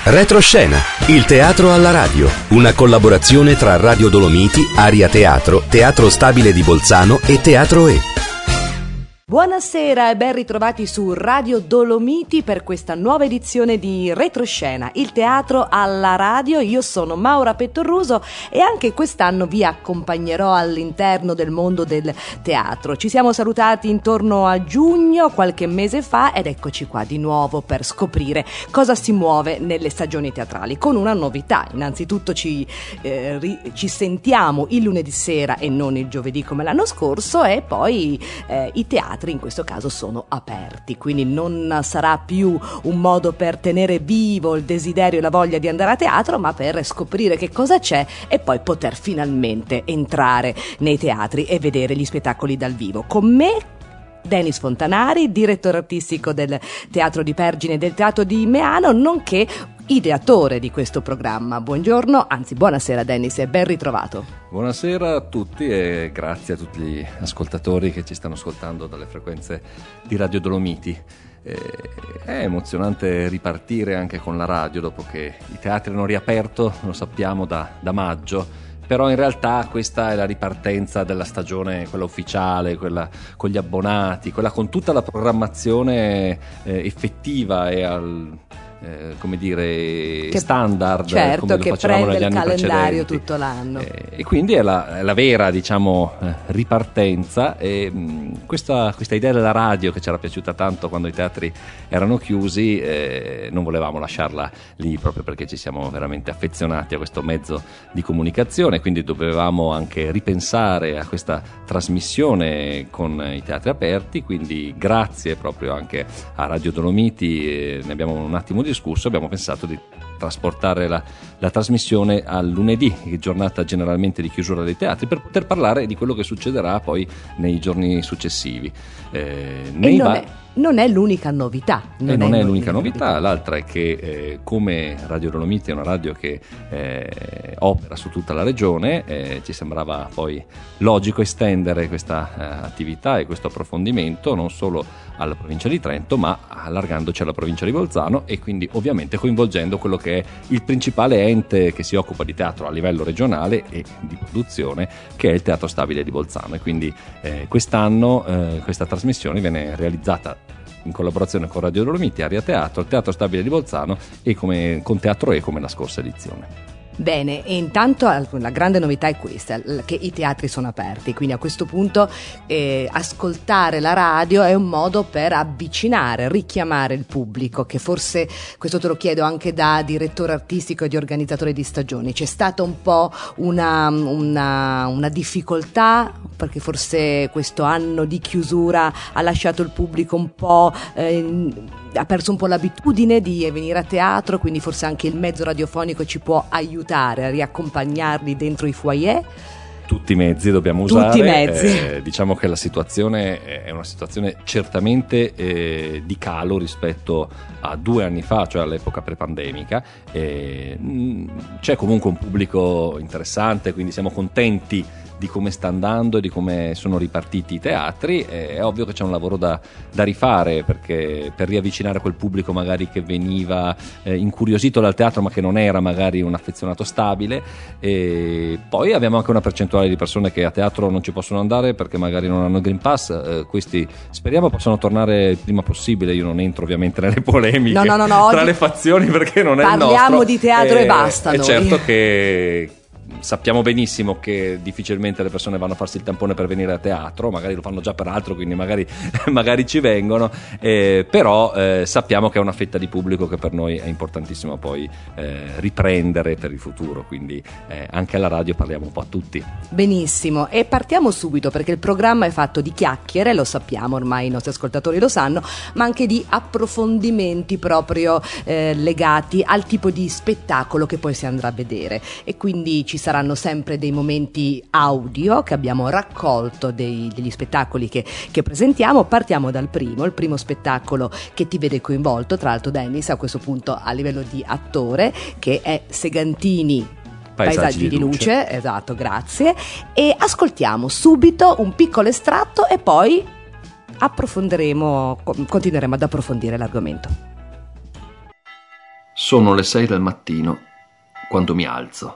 Retroscena, il teatro alla radio, una collaborazione tra Radio Dolomiti, Aria Teatro, Teatro Stabile di Bolzano e Teatro E. Buonasera e ben ritrovati su Radio Dolomiti per questa nuova edizione di Retroscena, il teatro alla radio. Io sono Maura Pettoruso e anche quest'anno vi accompagnerò all'interno del mondo del teatro. Ci siamo salutati intorno a giugno, qualche mese fa, ed eccoci qua di nuovo per scoprire cosa si muove nelle stagioni teatrali, con una novità. Innanzitutto ci sentiamo il lunedì sera e non il giovedì come l'anno scorso, e poi i teatri in questo caso sono aperti, quindi non sarà più un modo per tenere vivo il desiderio e la voglia di andare a teatro, ma per scoprire che cosa c'è e poi poter finalmente entrare nei teatri e vedere gli spettacoli dal vivo. Con me Denis Fontanari, direttore artistico del Teatro di Pergine e del Teatro di Meano, nonché ideatore di questo programma. Buongiorno, anzi buonasera Denis e ben ritrovato. Buonasera a tutti e grazie a tutti gli ascoltatori che ci stanno ascoltando dalle frequenze di Radio Dolomiti. È emozionante ripartire anche con la radio dopo che i teatri hanno riaperto, lo sappiamo, da maggio. Però in realtà questa è la ripartenza della stagione, quella ufficiale, quella con gli abbonati, quella con tutta la programmazione effettiva e come dire, che, standard, certo, come lo facevamo negli anni precedenti. Prende il calendario tutto l'anno. E quindi è la vera, diciamo, ripartenza. E questa idea della radio, che ci era piaciuta tanto quando i teatri erano chiusi, non volevamo lasciarla lì, proprio perché ci siamo veramente affezionati a questo mezzo di comunicazione, quindi dovevamo anche ripensare a questa trasmissione con i teatri aperti. Quindi grazie proprio anche a Radio Dolomiti, ne abbiamo un attimo discusso, abbiamo pensato di trasportare la trasmissione al lunedì, giornata generalmente di chiusura dei teatri, per poter parlare di quello che succederà poi nei giorni successivi. Non è l'unica novità. Non è l'unica novità. L'altra è che come Radio Dolomiti è una radio che opera su tutta la regione, ci sembrava poi logico estendere questa attività e questo approfondimento non solo alla provincia di Trento, ma allargandoci alla provincia di Bolzano, e quindi ovviamente coinvolgendo quello che è il principale ente che si occupa di teatro a livello regionale e di produzione, che è il Teatro Stabile di Bolzano. E quindi quest'anno questa trasmissione viene realizzata in collaborazione con Radio Dolomiti, Aria Teatro, il Teatro Stabile di Bolzano e con Teatro E, come la scorsa edizione. Bene, e intanto la grande novità è questa, che i teatri sono aperti, quindi a questo punto ascoltare la radio è un modo per avvicinare, richiamare il pubblico, che forse, questo te lo chiedo anche da direttore artistico e di organizzatore di stagioni, c'è stata un po' una difficoltà, perché forse questo anno di chiusura ha lasciato il pubblico un po', ha perso un po' l'abitudine di venire a teatro, quindi forse anche il mezzo radiofonico ci può aiutare a riaccompagnarli dentro i foyer. Tutti i mezzi dobbiamo usare. Tutti i mezzi. Diciamo che la situazione è una situazione certamente di calo rispetto a 2 anni fa, cioè all'epoca prepandemica. C'è comunque un pubblico interessante, quindi siamo contenti di come sta andando e di come sono ripartiti i teatri. È ovvio che c'è un lavoro da rifare, perché per riavvicinare quel pubblico magari che veniva incuriosito dal teatro ma che non era magari un affezionato stabile. E poi abbiamo anche una percentuale di persone che a teatro non ci possono andare perché magari non hanno il Green Pass. Questi speriamo possano tornare il prima possibile. Io non entro ovviamente nelle polemiche tra le fazioni, perché non è il nostro. Parliamo di teatro e basta. È certo che sappiamo benissimo che difficilmente le persone vanno a farsi il tampone per venire a teatro, magari lo fanno già per altro, quindi magari ci vengono, però sappiamo che è una fetta di pubblico che per noi è importantissimo poi riprendere per il futuro, quindi anche alla radio parliamo un po' a tutti. Benissimo, e partiamo subito, perché il programma è fatto di chiacchiere, lo sappiamo, ormai i nostri ascoltatori lo sanno, ma anche di approfondimenti proprio legati al tipo di spettacolo che poi si andrà a vedere, e quindi ci saranno sempre dei momenti audio che abbiamo raccolto degli spettacoli che presentiamo. Partiamo dal primo, il primo spettacolo che ti vede coinvolto, tra l'altro Denis, a questo punto a livello di attore, che è Segantini Paesaggi di luce. Esatto, grazie. E ascoltiamo subito un piccolo estratto e poi continueremo ad approfondire l'argomento. Sono le 6 del mattino quando mi alzo.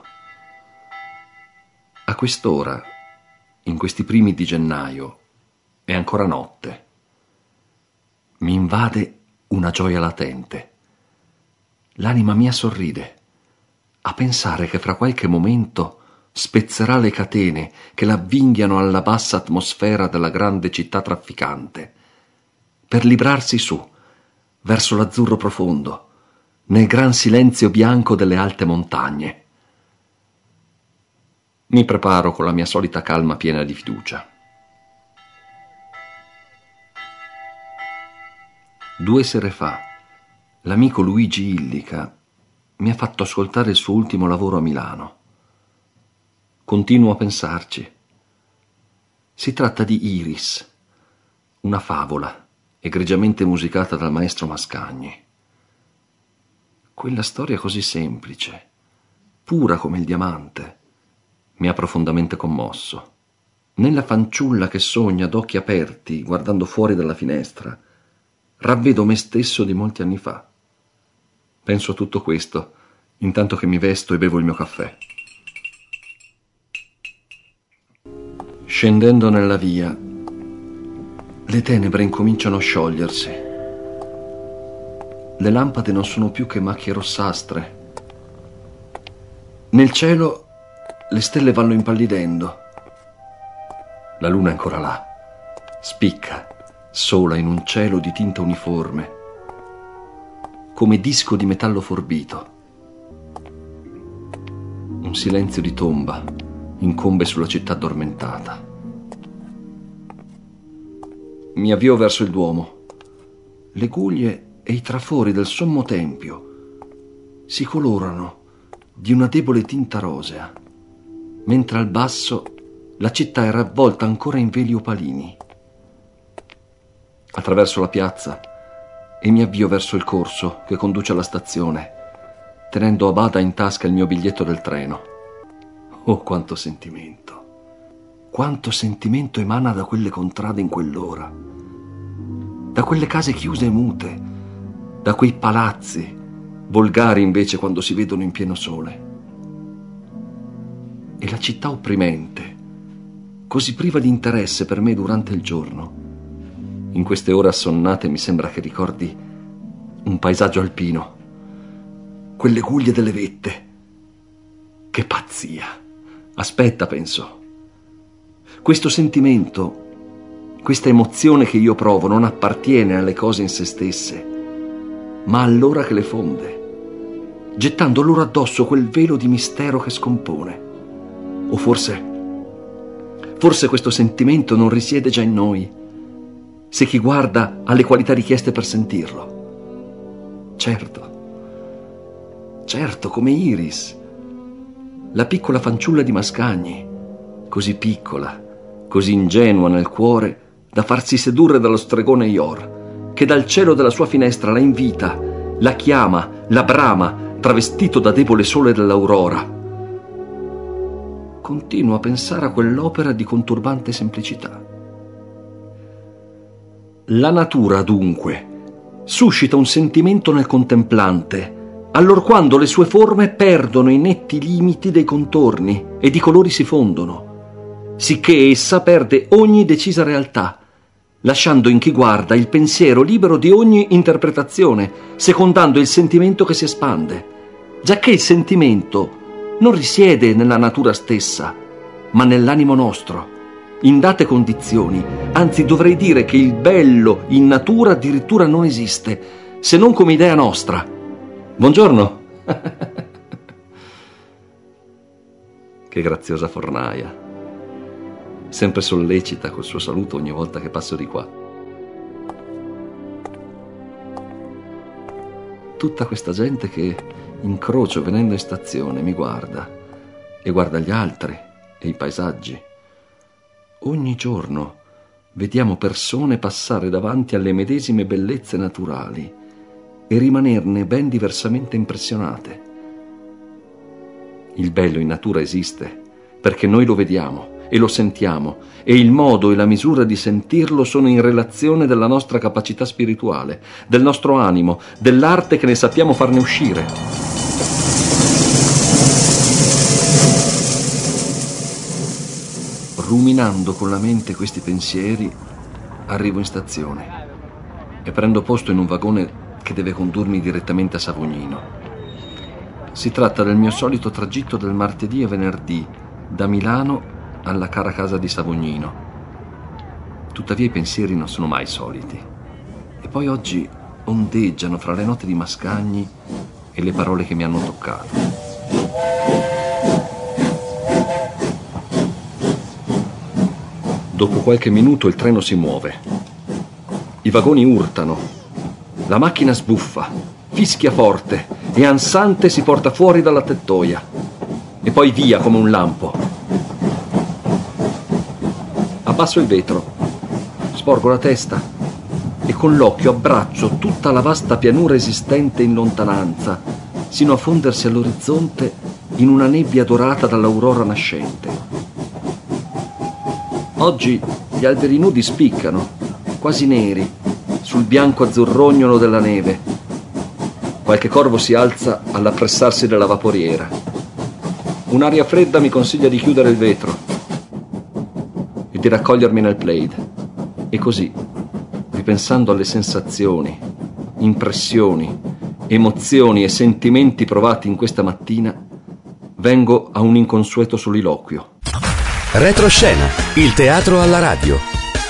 A quest'ora, in questi primi di gennaio, è ancora notte. Mi invade una gioia latente. L'anima mia sorride a pensare che fra qualche momento spezzerà le catene che l'avvinghiano alla bassa atmosfera della grande città trafficante, per librarsi su, verso l'azzurro profondo, nel gran silenzio bianco delle alte montagne. Mi preparo con la mia solita calma piena di fiducia. 2 sere fa, l'amico Luigi Illica mi ha fatto ascoltare il suo ultimo lavoro a Milano. Continuo a pensarci. Si tratta di Iris, una favola egregiamente musicata dal maestro Mascagni. Quella storia così semplice, pura come il diamante, mi ha profondamente commosso. Nella fanciulla che sogna ad occhi aperti, guardando fuori dalla finestra, ravvedo me stesso di molti anni fa. Penso a tutto questo, intanto che mi vesto e bevo il mio caffè. Scendendo nella via, le tenebre incominciano a sciogliersi. Le lampade non sono più che macchie rossastre. Nel cielo le stelle vanno impallidendo. La luna è ancora là, spicca, sola in un cielo di tinta uniforme, come disco di metallo forbito. Un silenzio di tomba incombe sulla città addormentata. Mi avvio verso il Duomo. Le guglie e i trafori del sommo tempio si colorano di una debole tinta rosea, mentre al basso la città è ravvolta ancora in veli opalini. Attraverso la piazza e mi avvio verso il corso che conduce alla stazione, tenendo a bada in tasca il mio biglietto del treno. Oh, quanto sentimento! Quanto sentimento emana da quelle contrade in quell'ora, da quelle case chiuse e mute, da quei palazzi, volgari invece quando si vedono in pieno sole. E la città opprimente, così priva di interesse per me durante il giorno, in queste ore assonnate mi sembra che ricordi un paesaggio alpino, quelle guglie delle vette. Che pazzia! Aspetta, penso. Questo sentimento, questa emozione che io provo non appartiene alle cose in se stesse, ma all'ora che le fonde, gettando loro addosso quel velo di mistero che scompone. O forse questo sentimento non risiede già in noi, se chi guarda ha le qualità richieste per sentirlo. Certo, come Iris, la piccola fanciulla di Mascagni, così piccola, così ingenua nel cuore, da farsi sedurre dallo stregone Ior, che dal cielo della sua finestra la invita, la chiama, la brama, travestito da debole sole dell'aurora. Continuo a pensare a quell'opera di conturbante semplicità. La natura, dunque, suscita un sentimento nel contemplante, allorquando le sue forme perdono i netti limiti dei contorni ed i colori si fondono, sicché essa perde ogni decisa realtà, lasciando in chi guarda il pensiero libero di ogni interpretazione, secondando il sentimento che si espande, giacché il sentimento non risiede nella natura stessa, ma nell'animo nostro, in date condizioni. Anzi, dovrei dire che il bello in natura addirittura non esiste, se non come idea nostra. Buongiorno! Che graziosa fornaia, sempre sollecita col suo saluto ogni volta che passo di qua. Tutta questa gente che incrocio venendo in stazione mi guarda e guarda gli altri e i paesaggi. Ogni giorno vediamo persone passare davanti alle medesime bellezze naturali e rimanerne ben diversamente impressionate. Il bello in natura esiste perché noi lo vediamo e lo sentiamo, e il modo e la misura di sentirlo sono in relazione della nostra capacità spirituale, del nostro animo, dell'arte che ne sappiamo farne uscire. Ruminando con la mente questi pensieri, arrivo in stazione e prendo posto in un vagone che deve condurmi direttamente a Savognino. Si tratta del mio solito tragitto del martedì e venerdì, da Milano alla cara casa di Savognino. Tuttavia i pensieri non sono mai soliti. E poi oggi ondeggiano fra le note di Mascagni e le parole che mi hanno toccato. Dopo qualche minuto il treno si muove. I vagoni urtano. La macchina sbuffa, fischia forte e ansante si porta fuori dalla tettoia. E poi via come un lampo. Abbasso il vetro, sporgo la testa e con l'occhio abbraccio tutta la vasta pianura esistente in lontananza, sino a fondersi all'orizzonte in una nebbia dorata dall'aurora nascente. Oggi gli alberi nudi spiccano, quasi neri, sul bianco azzurrognolo della neve. Qualche corvo si alza all'appressarsi della vaporiera. Un'aria fredda mi consiglia di chiudere il vetro e di raccogliermi nel plaid. E così, ripensando alle sensazioni, impressioni, emozioni e sentimenti provati in questa mattina, vengo a un inconsueto soliloquio. Retroscena, il teatro alla radio.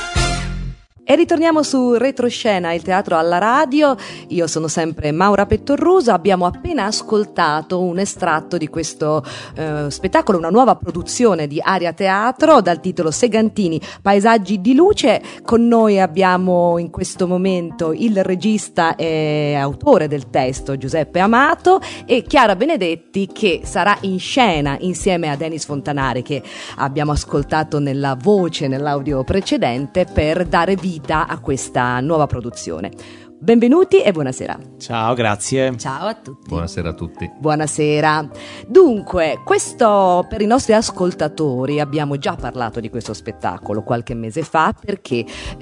E ritorniamo su Retroscena, il teatro alla radio. Io sono sempre Maura Pettorruso. Abbiamo appena ascoltato un estratto di questo spettacolo, una nuova produzione di Aria Teatro dal titolo Segantini, Paesaggi di luce. Con noi abbiamo in questo momento il regista e autore del testo Giuseppe Amato e Chiara Benedetti, che sarà in scena insieme a Denis Fontanari, che abbiamo ascoltato nella voce, nell'audio precedente, per dare vita a questa nuova produzione. Benvenuti e buonasera. Ciao, grazie. Ciao a tutti. Buonasera a tutti. Buonasera. Dunque, questo per i nostri ascoltatori, abbiamo già parlato di questo spettacolo qualche mese fa, perché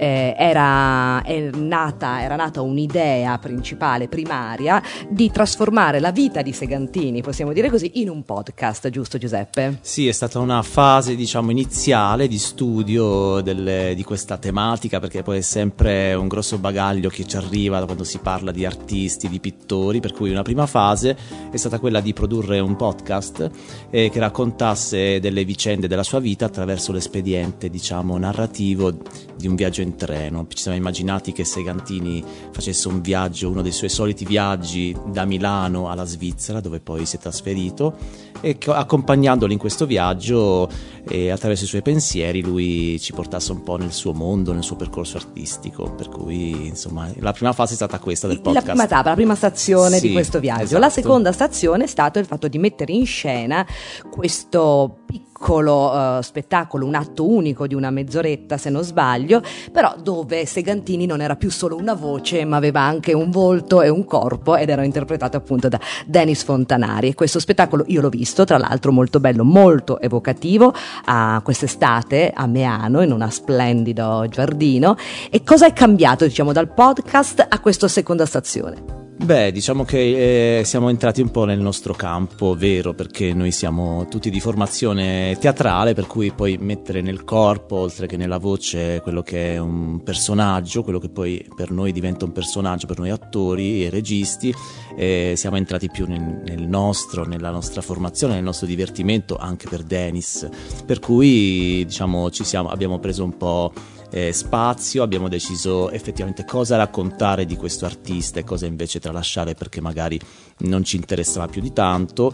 era nata un'idea principale, primaria, di trasformare la vita di Segantini, possiamo dire così, in un podcast, giusto Giuseppe? Sì, è stata una fase, iniziale di studio di questa tematica, perché poi è sempre un grosso bagaglio che ci arriva da quando si parla di artisti, di pittori, per cui una prima fase è stata quella di produrre un podcast che raccontasse delle vicende della sua vita attraverso l'espediente, narrativo di un viaggio in treno. Ci siamo immaginati che Segantini facesse un viaggio, uno dei suoi soliti viaggi da Milano alla Svizzera, dove poi si è trasferito, e accompagnandolo in questo viaggio e attraverso i suoi pensieri lui ci portasse un po' nel suo mondo, nel suo percorso artistico. Per cui la prima fase è stata questa del podcast. La prima tappa, la prima stazione di questo viaggio. Esatto. La seconda stazione è stato il fatto di mettere in scena questo piccolo spettacolo, un atto unico di una mezz'oretta se non sbaglio, però dove Segantini non era più solo una voce ma aveva anche un volto e un corpo, ed era interpretato appunto da Denis Fontanari. E questo spettacolo io l'ho visto, tra l'altro molto bello, molto evocativo, quest'estate a Meano in un splendido giardino. E cosa è cambiato dal podcast a questa seconda stazione? Beh, diciamo che siamo entrati un po' nel nostro campo vero, perché noi siamo tutti di formazione teatrale, per cui poi mettere nel corpo, oltre che nella voce, quello che è un personaggio, quello che poi per noi diventa un personaggio, per noi attori e registi, siamo entrati più nella nostra formazione, nel nostro divertimento, anche per Denis, per cui abbiamo preso un po' spazio, abbiamo deciso effettivamente cosa raccontare di questo artista e cosa invece tralasciare perché magari non ci interessava più di tanto,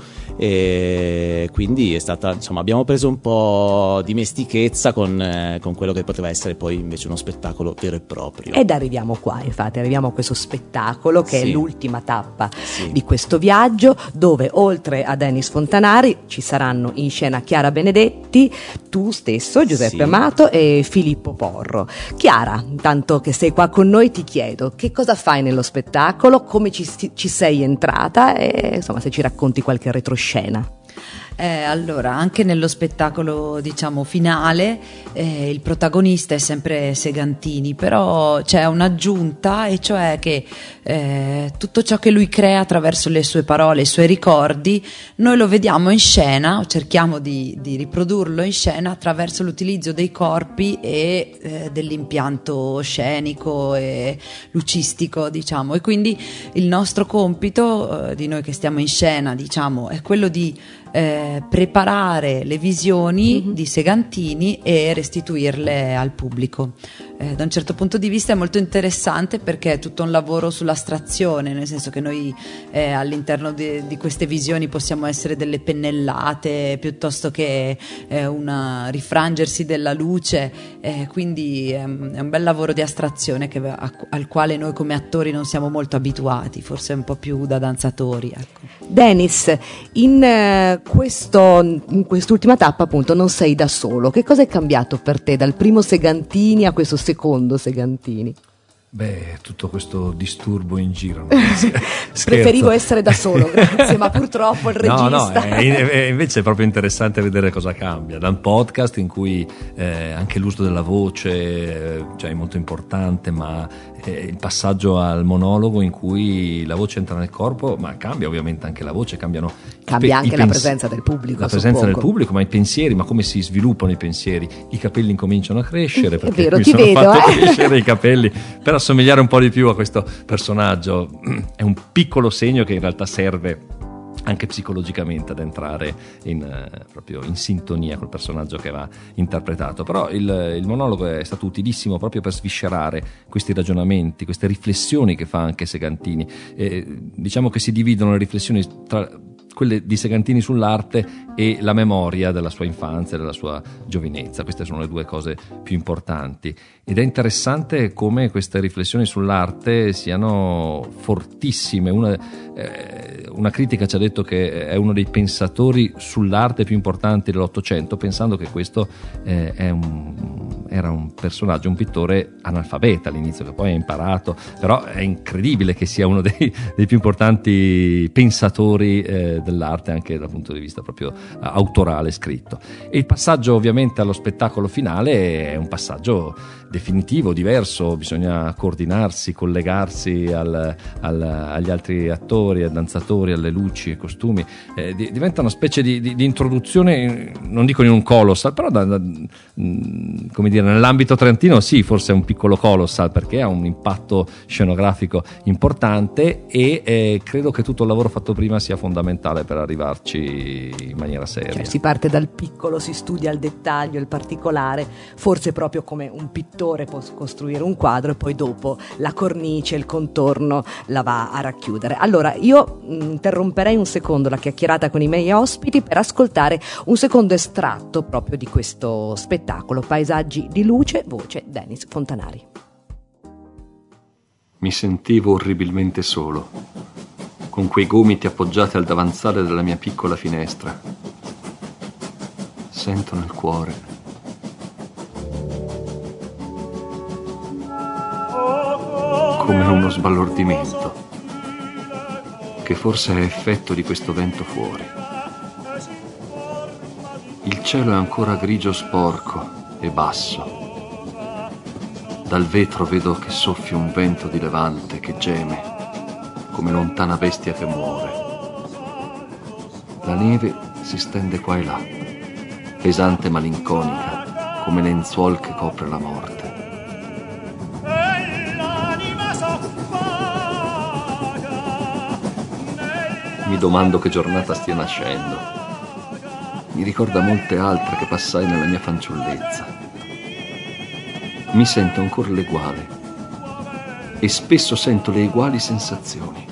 e quindi è stata, abbiamo preso un po' dimestichezza con quello che poteva essere poi invece uno spettacolo vero e proprio. Ed arriviamo qua, infatti, arriviamo a questo spettacolo che sì. È l'ultima tappa sì. di questo viaggio, dove oltre a Denis Fontanari ci saranno in scena Chiara Benedetti, tu stesso, Giuseppe sì. Amato e Filippo Porro. Chiara, intanto che sei qua con noi, ti chiedo che cosa fai nello spettacolo, come ci sei entrata e se ci racconti qualche retroscena. Allora, anche nello spettacolo, diciamo, finale, il protagonista è sempre Segantini, però c'è un'aggiunta, e cioè che tutto ciò che lui crea attraverso le sue parole, i suoi ricordi, noi lo vediamo in scena, cerchiamo di riprodurlo in scena attraverso l'utilizzo dei corpi e dell'impianto scenico e lucistico, diciamo. E quindi il nostro compito, di noi che stiamo in scena, diciamo, è quello di preparare le visioni di Segantini e restituirle al pubblico. Da un certo punto di vista è molto interessante, perché è tutto un lavoro sull'astrazione, nel senso che noi all'interno di queste visioni possiamo essere delle pennellate piuttosto che un rifrangersi della luce, quindi è un bel lavoro di astrazione al quale noi come attori non siamo molto abituati, forse un po' più da danzatori, ecco. Dennis, in quest'ultima tappa appunto non sei da solo. Che cosa è cambiato per te dal primo Segantini a questo secondo Segantini? Beh, tutto questo disturbo in giro. Preferivo essere da solo, grazie, ma purtroppo il regista... No, invece è proprio interessante vedere cosa cambia. Da un podcast in cui anche l'uso della voce cioè è molto importante, ma il passaggio al monologo in cui la voce entra nel corpo, ma cambia ovviamente anche la voce, cambia anche la presenza del pubblico. La presenza del pubblico, ma i pensieri, ma come si sviluppano i pensieri. I capelli incominciano a crescere, perché è vero, mi ti sono vedo, fatto crescere i capelli per assomigliare un po' di più a questo personaggio. È un piccolo segno che in realtà serve anche psicologicamente ad entrare proprio in sintonia col personaggio che va interpretato. Però il monologo è stato utilissimo proprio per sviscerare questi ragionamenti, queste riflessioni che fa anche Segantini. Diciamo che si dividono le riflessioni tra quelle di Segantini sull'arte e la memoria della sua infanzia, della sua giovinezza. Queste sono le due cose più importanti, ed è interessante come queste riflessioni sull'arte siano fortissime. Una critica ci ha detto che è uno dei pensatori sull'arte più importanti dell'Ottocento, pensando che questo era un personaggio, un pittore analfabeta all'inizio, che poi ha imparato. Però è incredibile che sia uno dei più importanti pensatori dell'arte, anche dal punto di vista proprio autorale, scritto. E il passaggio ovviamente allo spettacolo finale è un passaggio definitivo, diverso. Bisogna coordinarsi, collegarsi agli altri attori, ai danzatori, alle luci, ai costumi. Diventa una specie di introduzione, non dico in un colossal, però come dire, nell'ambito trentino sì, forse è un piccolo colossal, perché ha un impatto scenografico importante, e credo che tutto il lavoro fatto prima sia fondamentale per arrivarci in maniera seria. Cioè, si parte dal piccolo, si studia il dettaglio, il particolare, forse proprio come un pittore può costruire un quadro, e poi dopo la cornice, il contorno la va a racchiudere. Allora io interromperei un secondo la chiacchierata con i miei ospiti per ascoltare un secondo estratto proprio di questo spettacolo, Paesaggi di luce, voce Dennis Fontanari. Mi sentivo orribilmente solo, con quei gomiti appoggiati al davanzale della mia piccola finestra. Sento nel cuore come uno sbalordimento, che forse è effetto di questo vento fuori. Il cielo è ancora grigio sporco e basso. Dal vetro vedo che soffia un vento di levante che geme come lontana bestia che muore. La neve si stende qua e là, pesante e malinconica, come lenzuol che copre la morte. Mi domando che giornata stia nascendo. Mi ricorda molte altre che passai nella mia fanciullezza. Mi sento ancora l'eguale e spesso sento le uguali sensazioni.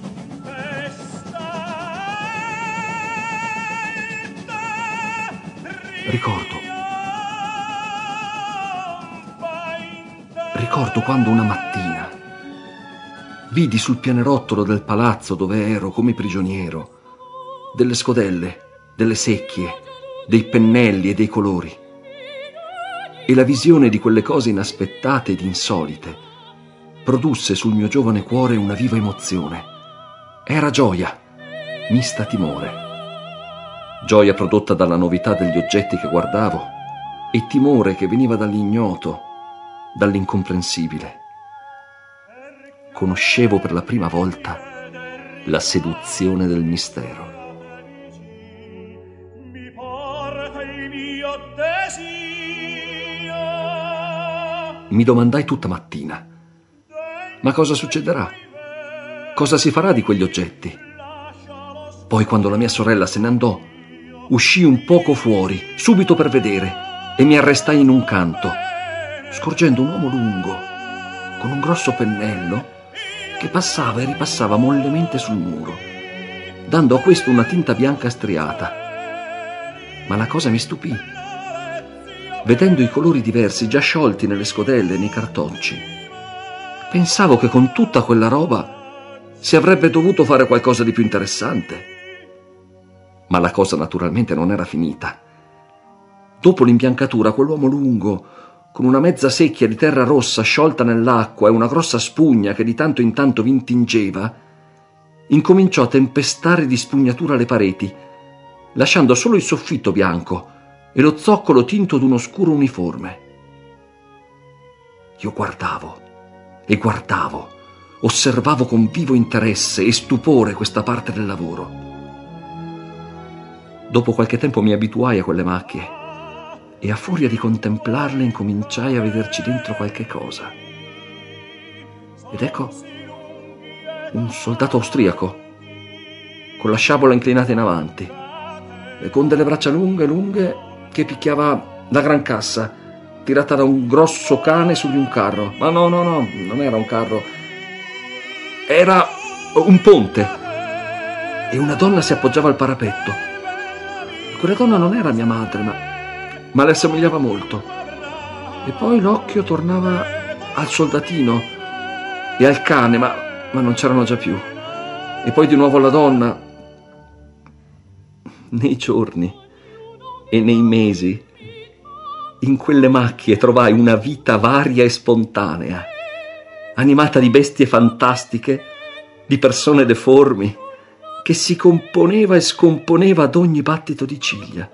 Ricordo quando una mattina vidi sul pianerottolo del palazzo dove ero come prigioniero delle scodelle, delle secchie, dei pennelli e dei colori. E la visione di quelle cose inaspettate ed insolite produsse sul mio giovane cuore una viva emozione. Era gioia, mista timore. gioia prodotta dalla novità degli oggetti che guardavo e timore che veniva dall'ignoto, dall'incomprensibile. Conoscevo per la prima volta la seduzione del mistero. Mi domandai tutta mattina: ma cosa succederà? Cosa si farà di quegli oggetti? Poi, quando la mia sorella se ne andò, uscii un poco fuori, subito per vedere, e mi arrestai in un canto, scorgendo un uomo lungo, con un grosso pennello, che passava e ripassava mollemente sul muro, dando a questo una tinta bianca striata. Ma la cosa mi stupì. Vedendo i colori diversi già sciolti nelle scodelle e nei cartonci, pensavo che con tutta quella roba si avrebbe dovuto fare qualcosa di più interessante. Ma la cosa naturalmente non era finita. Dopo l'imbiancatura, quell'uomo lungo, con una mezza secchia di terra rossa sciolta nell'acqua e una grossa spugna che di tanto in tanto vi intingeva, incominciò a tempestare di spugnatura le pareti, lasciando solo il soffitto bianco e lo zoccolo tinto d'un oscuro uniforme. Io guardavo e guardavo, osservavo con vivo interesse e stupore questa parte del lavoro. Dopo qualche tempo mi abituai a quelle macchie e a furia di contemplarle incominciai a vederci dentro qualche cosa. Ed ecco un soldato austriaco con la sciabola inclinata in avanti e con delle braccia lunghe che picchiava la gran cassa tirata da un grosso cane su di un carro. Ma no, non era un carro, era un ponte, e una donna si appoggiava al parapetto. Quella donna non era mia madre, ma le assomigliava molto. E poi l'occhio tornava al soldatino e al cane, ma non c'erano già più. E poi di nuovo alla donna. Nei giorni e nei mesi, in quelle macchie trovai una vita varia e spontanea, animata di bestie fantastiche, di persone deformi, che si componeva e scomponeva ad ogni battito di ciglia.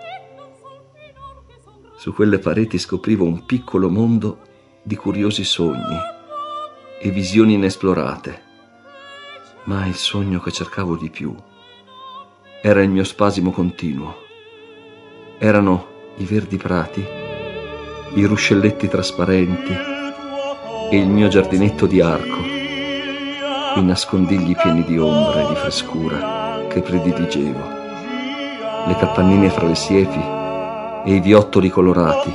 Su quelle pareti scoprivo un piccolo mondo di curiosi sogni e visioni inesplorate, ma il sogno che cercavo di più era il mio spasimo continuo. Erano i verdi prati, i ruscelletti trasparenti e il mio giardinetto di arco, i nascondigli pieni di ombra e di frescura che prediligevo, le capannine fra le siepi e i viottoli colorati.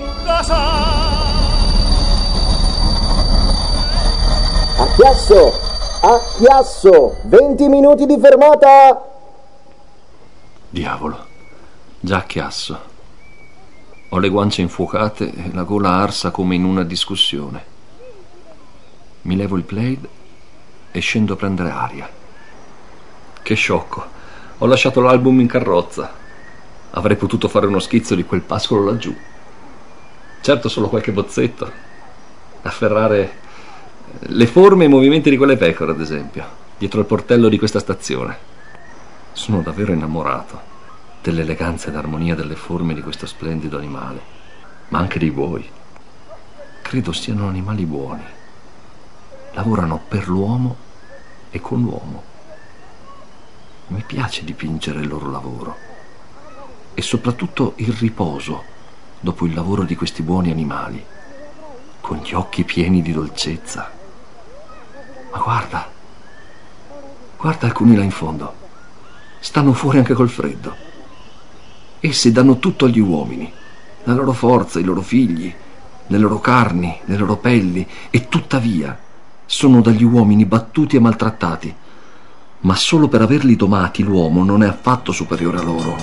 A Chiasso, 20 minuti di fermata! Diavolo, già a Chiasso. Ho le guance infuocate e la gola arsa come in una discussione. Mi levo il plaid e scendo a prendere aria. Che sciocco, ho lasciato l'album in carrozza. Avrei potuto fare uno schizzo di quel pascolo laggiù. Certo, solo qualche bozzetto. Afferrare le forme e i movimenti di quelle pecore, ad esempio, dietro il portello di questa stazione. Sono davvero innamorato dell'eleganza ed armonia delle forme di questo splendido animale, ma anche dei buoi. Credo siano animali buoni. Lavorano per l'uomo e con l'uomo. Mi piace dipingere il loro lavoro e soprattutto il riposo dopo il lavoro di questi buoni animali, con gli occhi pieni di dolcezza. Ma guarda alcuni là in fondo, stanno fuori anche col freddo. Essi danno tutto agli uomini, la loro forza, i loro figli, le loro carni, le loro pelli, e tuttavia sono dagli uomini battuti e maltrattati, ma solo per averli domati l'uomo non è affatto superiore a loro.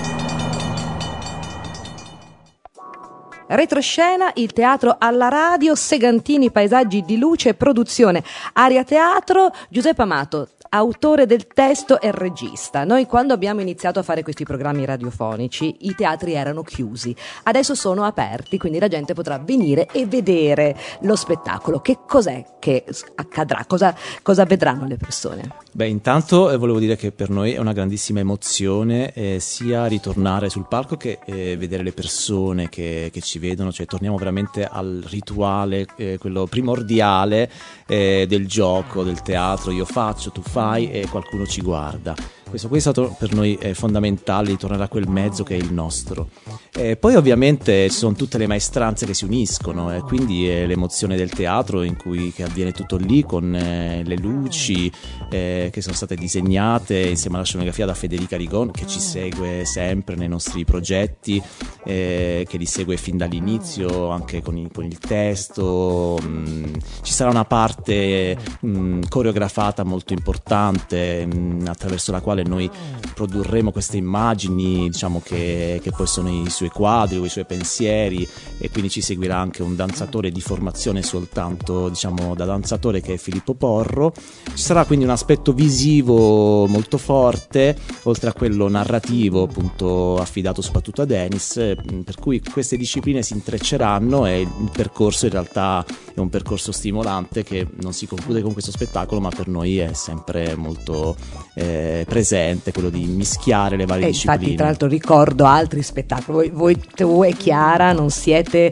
Retroscena, il teatro alla radio, Segantini, paesaggi di luce e produzione, Aria Teatro, Giuseppe Amato. autore del testo e regista. Noi quando abbiamo iniziato a fare questi programmi radiofonici i teatri erano chiusi, adesso sono aperti, quindi la gente potrà venire e vedere lo spettacolo. Che cos'è che accadrà? Cosa vedranno le persone? Beh, intanto volevo dire che per noi è una grandissima emozione sia ritornare sul palco che vedere le persone che ci vedono, cioè torniamo veramente al rituale, quello primordiale del gioco, del teatro. Io faccio, tu fai e qualcuno ci guarda. Questo è stato per noi fondamentale, di tornare a quel mezzo che è il nostro. Poi ovviamente ci sono tutte le maestranze che si uniscono, quindi è l'emozione del teatro che avviene tutto lì con le luci che sono state disegnate insieme alla scenografia da Federica Rigon, che ci segue sempre nei nostri progetti, che li segue fin dall'inizio anche con il testo. Ci sarà una parte coreografata molto importante attraverso la quale noi produrremo queste immagini, diciamo che poi sono i suoi quadri o i suoi pensieri, e quindi ci seguirà anche un danzatore di formazione soltanto, diciamo, da danzatore, che è Filippo Porro. Ci sarà quindi un aspetto visivo molto forte, oltre a quello narrativo appunto affidato soprattutto a Denis, per cui queste discipline si intrecceranno e il percorso in realtà è un percorso stimolante che non si conclude con questo spettacolo, ma per noi è sempre molto presente, quello di mischiare le varie discipline. Infatti, tra l'altro, ricordo altri spettacoli. Tu e Chiara non siete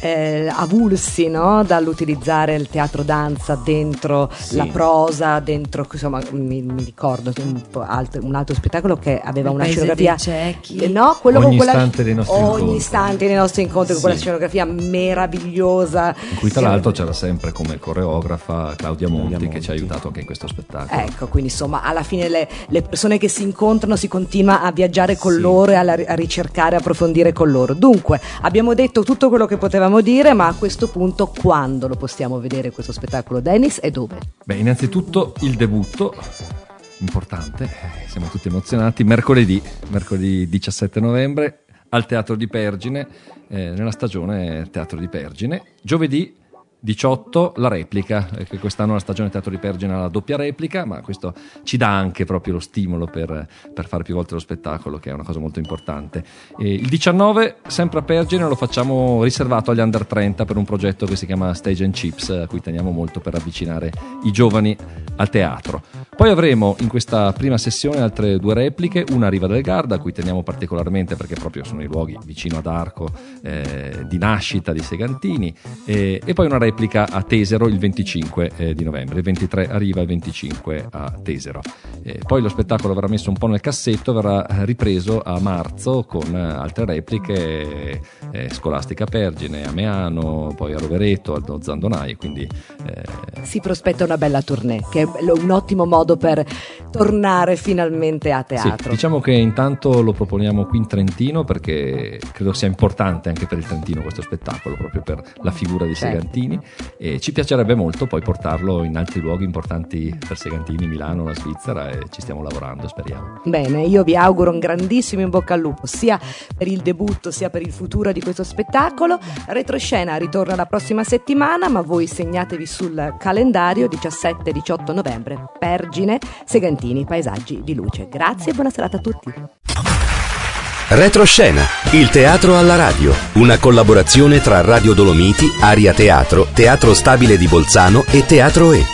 avulsi, no? Dall'utilizzare il teatro danza dentro la prosa, dentro, insomma, mi ricordo un altro spettacolo che aveva una scenografia, no? Ogni istante dei nostri incontri con quella scenografia meravigliosa, in cui tra l'altro c'era sempre come coreografa Claudia Monti, che ci ha aiutato anche in questo spettacolo. Ecco, quindi insomma alla fine le persone che si incontrano, si continua a viaggiare con loro e a ricercare, approfondire con loro. Dunque abbiamo detto tutto quello che potevamo dire, ma a questo punto quando lo possiamo vedere questo spettacolo, Denis, e dove? Beh, innanzitutto il debutto importante, siamo tutti emozionati, mercoledì 17 novembre al Teatro di Pergine, nella stagione Teatro di Pergine. Giovedì 18 la replica, che quest'anno la stagione Teatro di Pergine ha la doppia replica, ma questo ci dà anche proprio lo stimolo per fare più volte lo spettacolo, che è una cosa molto importante. Il 19 sempre a Pergine lo facciamo riservato agli under 30 per un progetto che si chiama Stage and Chips, a cui teniamo molto per avvicinare i giovani al teatro. Poi avremo in questa prima sessione altre 2 repliche, una a Riva del Garda, a cui teniamo particolarmente perché proprio sono i luoghi vicino ad Arco di nascita di Segantini, e poi una replica a Tesero il 25 di novembre, il 23 a Riva, il 25 a Tesero. Poi lo spettacolo verrà messo un po' nel cassetto, verrà ripreso a marzo con altre repliche, Scolastica Pergine, a Meano, poi a Rovereto, allo Zandonai, quindi si prospetta una bella tournée, che è un ottimo modo per tornare finalmente a teatro. Sì, diciamo che intanto lo proponiamo qui in Trentino perché credo sia importante anche per il Trentino questo spettacolo, proprio per la figura di Segantini, e ci piacerebbe molto poi portarlo in altri luoghi importanti per Segantini, Milano, la Svizzera, e ci stiamo lavorando, speriamo. Bene, io vi auguro un grandissimo in bocca al lupo, sia per il debutto sia per il futuro di questo spettacolo. Retroscena ritorna la prossima settimana, ma voi segnatevi sul calendario 17-18 novembre, Pergine, Segantini, Paesaggi di Luce. Grazie e buona serata a tutti. Retroscena, il teatro alla radio, una collaborazione tra Radio Dolomiti, Aria Teatro, Teatro Stabile di Bolzano e Teatro E.